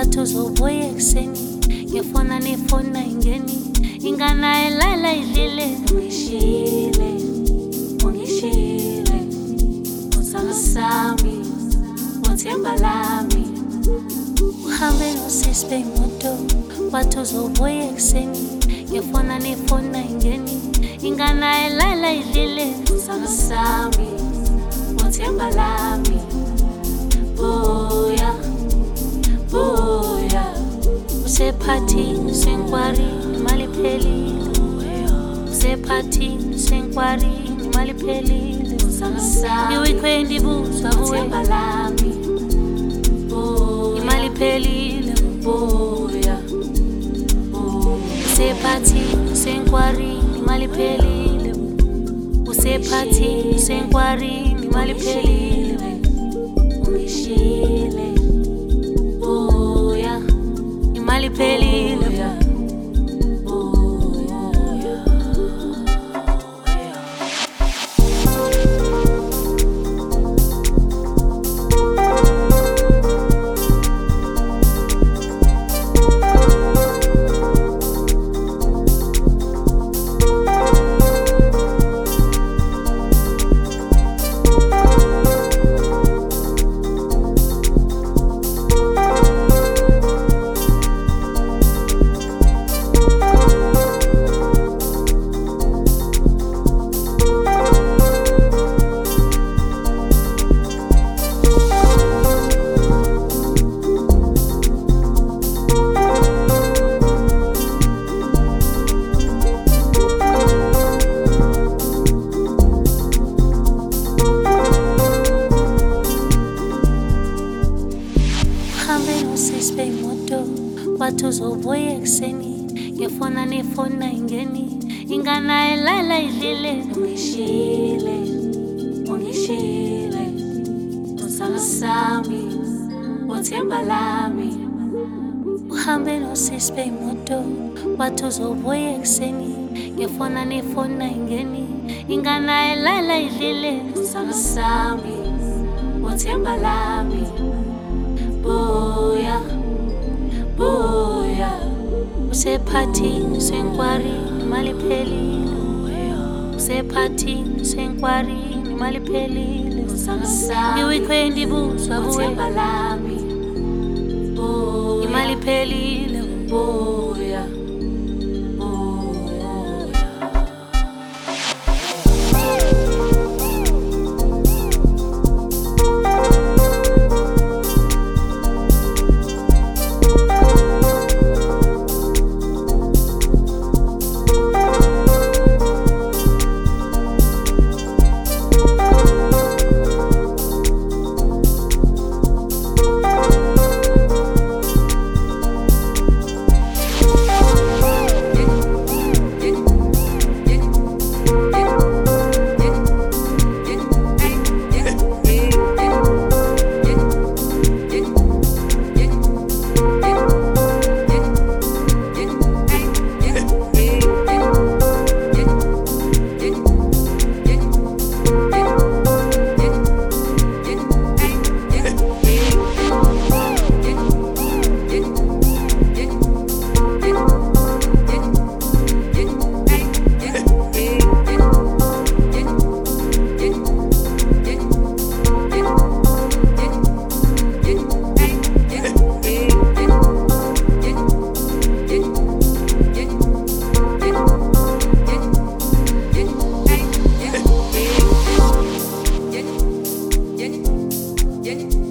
wathi uzobuya ekuseni, ngifona nifona ingeni, ingane elala idlile. Ungishile uthando sami, uthemba lami. Uhambe nosisi beyimoto, wathi uzobuya ekuseni, ngifona nifona ingeni, ingane elala idlile. Uthando sami, uthemba lami. Buya, buya, usephathini senkwari, imali iphelile. Usephathini senkwari, imali iphelile. Iweekend ibuzwa kuwe, imali iphelile. Buya, usephathini senkwari, imali iphelile. Usephathini senkwari, imali iphelile. Ungishile, buya, imali iphelile. Usisi beyimoto, wathi uzobuya ekuseni, ngifona nifona ingeni, ingane elala idlile. Ungishile uthando sami, uthemba lami. Uhambe nosisi beyimoto, wathi uzobuya ekuseni, ngifona nifona ingeni, ingane elala idlile. Uthando sami, uthemba lami. Buya, buya, usephathini senkwari, imali iphelile. Usephathini senkwari, imali iphelile. Iweekend ibuzwa kuwe, imali iphelile. Buya. Yeah.